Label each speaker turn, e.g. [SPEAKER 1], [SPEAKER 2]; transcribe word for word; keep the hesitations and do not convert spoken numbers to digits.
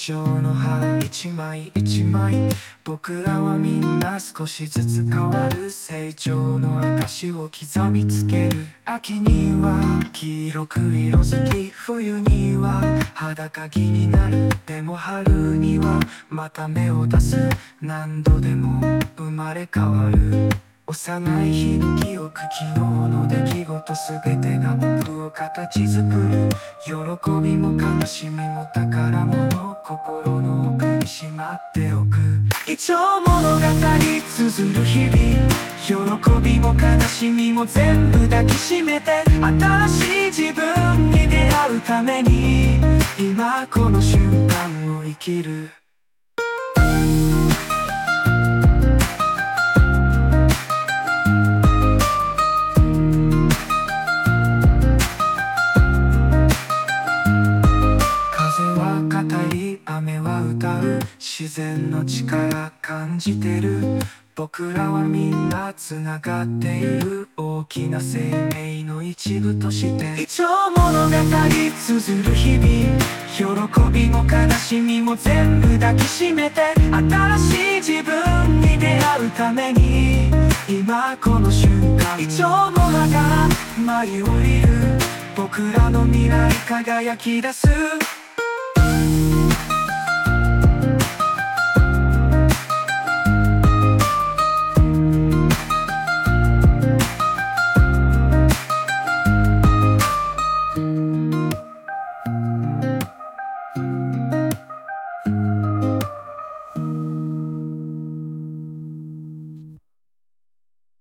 [SPEAKER 1] 長の歯一枚一枚、僕らはみんな少しずつ変わる。成長の証を刻みつける。秋には黄色く色づき、冬には裸気になる。でも春にはまた芽を出す。何度でも生まれ変わる。幼い日の記憶、昨日の出来事、すべてが僕を形作る。喜びも悲しみも宝物、心の奥にしまっておく。一生物語綴る日々、喜びも悲しみも全部抱きしめて、新しい自分に出会うために今この瞬間を生きる。雨は歌う、自然の力感じてる。僕らはみんなつながっている。大きな生命の一部として一生物語綴る日々、喜びも悲しみも全部抱きしめて、新しい自分に出会うために今この瞬間、イチョウの葉が舞い降りる。僕らの未来輝き出す。